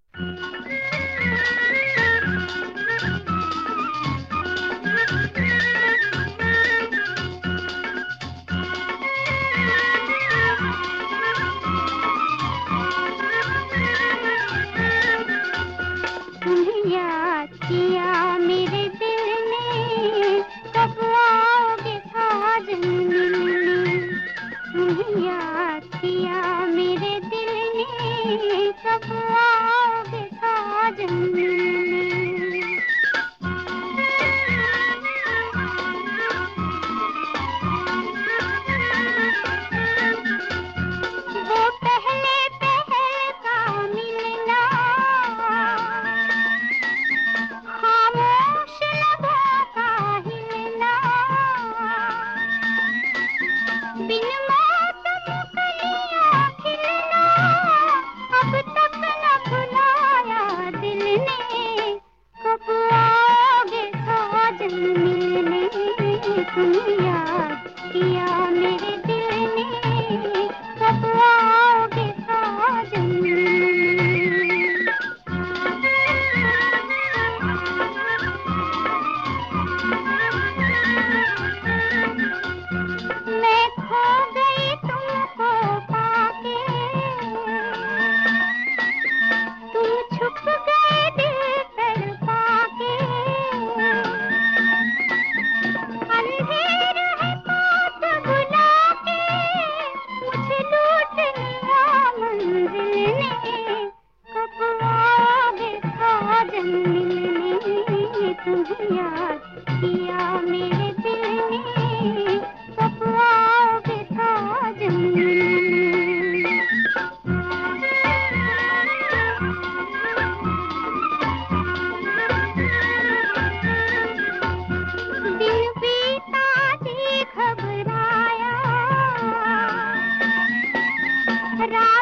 याद किया मेरे दिल ने, कब आओगे साजन मिलने। तुम्हें याद किया मेरे दिल ने, कब आओगे साजन मिलने। वो पहले पहल का मिलना, खामोश लबों का हिलना, बिन मौसम कलियां खिलना, अब तक न भुलाया दिल ने। कब आओगे साजन मिलने। तुम याद किया मेरे दिल ने, कब आओगे साजन मिलने। मैं खो गई तुमको पाके, तुम छुप गए दिल तड़पा के। अंधेर है पास बुला के, मुझे लूट लिया मंजिल ने। कब आओगे साजन मिलने। तुम्हें याद किया मेरे दिल ने, कब आओगे साजन मिलने। दिन बीता जी घबराया, रात